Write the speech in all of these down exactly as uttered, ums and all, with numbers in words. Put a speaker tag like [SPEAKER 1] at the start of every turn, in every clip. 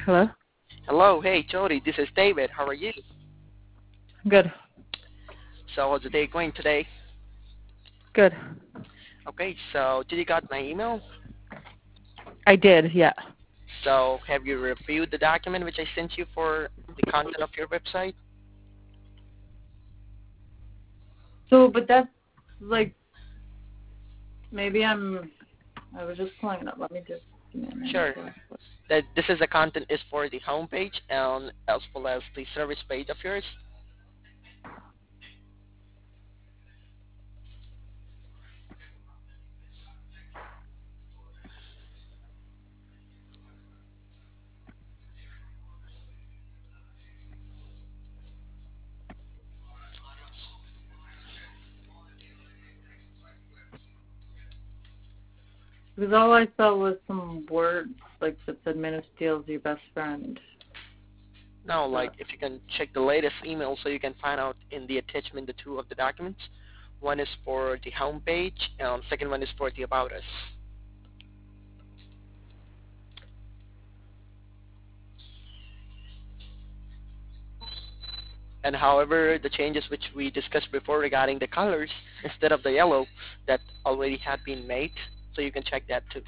[SPEAKER 1] Hello?
[SPEAKER 2] Hello, hey Jody, this is David. How are you?
[SPEAKER 1] Good.
[SPEAKER 2] So how's the day going today?
[SPEAKER 1] Good.
[SPEAKER 2] Okay, so did you got my email?
[SPEAKER 1] I did, yeah.
[SPEAKER 2] So have you reviewed the document which I sent you for the content of your website?
[SPEAKER 1] So, but that's like, maybe I'm, I was just pulling it up. Let me just, give me a minute.
[SPEAKER 2] Sure. That this is the content is for the homepage and as well as the service page of yours.
[SPEAKER 1] Because all I saw was some words, like that said, Men of Steel is your best friend.
[SPEAKER 2] No, like if you can check the latest email so you can find out in the attachment the two of the documents. One is for the homepage and second one is for the about us. And however, the changes which we discussed before regarding the colors instead of the yellow, that already had been made, so you can check that too.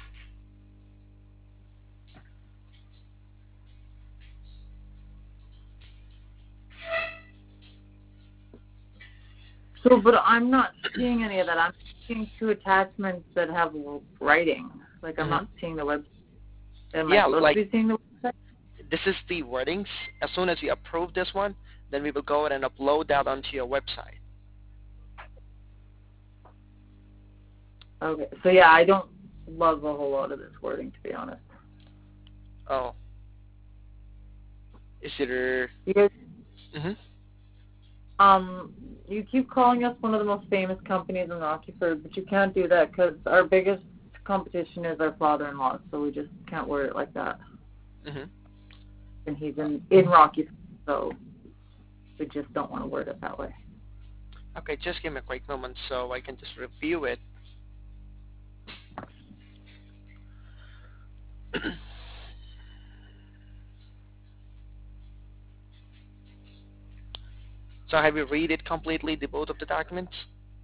[SPEAKER 1] So, but I'm not seeing any of that. I'm seeing two attachments that have writing. Like, I'm
[SPEAKER 2] Mm-hmm.
[SPEAKER 1] not seeing the website. Am
[SPEAKER 2] Yeah,
[SPEAKER 1] I supposed
[SPEAKER 2] like
[SPEAKER 1] to be seeing the website?
[SPEAKER 2] this is the wordings. As soon as you approve this one, then we will go ahead and upload that onto your website.
[SPEAKER 1] Okay. So, yeah, I don't love a whole lot of this wording, to be honest.
[SPEAKER 2] Oh. Is it...
[SPEAKER 1] You guys,
[SPEAKER 2] Mm-hmm.
[SPEAKER 1] um, you keep calling us one of the most famous companies in Rockford, but you can't do that because our biggest competition is our father-in-law, so we just can't word it like that.
[SPEAKER 2] Mm-hmm.
[SPEAKER 1] And he's in, in Rockford, so we just don't want to word it that way.
[SPEAKER 2] Okay, just give me a quick moment so I can just review it. So have you read it completely, the both of the documents?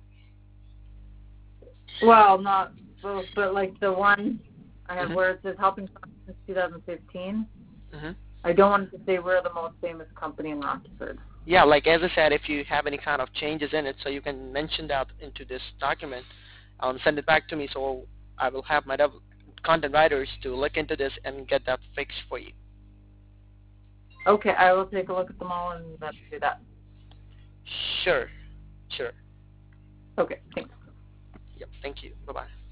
[SPEAKER 1] Well, not both, but like the one I have
[SPEAKER 2] Mm-hmm.
[SPEAKER 1] where it says helping since two thousand fifteen.
[SPEAKER 2] Mm-hmm.
[SPEAKER 1] I don't want to say we're the most famous company in Rockford.
[SPEAKER 2] Yeah, like as I said, if you have any kind of changes in it, so you can mention that into this document and send it back to me, so I will have my dev- content writers to look into this and get that fixed for you.
[SPEAKER 1] Okay, I will take a look at them all and let's do that.
[SPEAKER 2] Sure, sure.
[SPEAKER 1] Okay, thanks.
[SPEAKER 2] Yep, thank you. Bye-bye.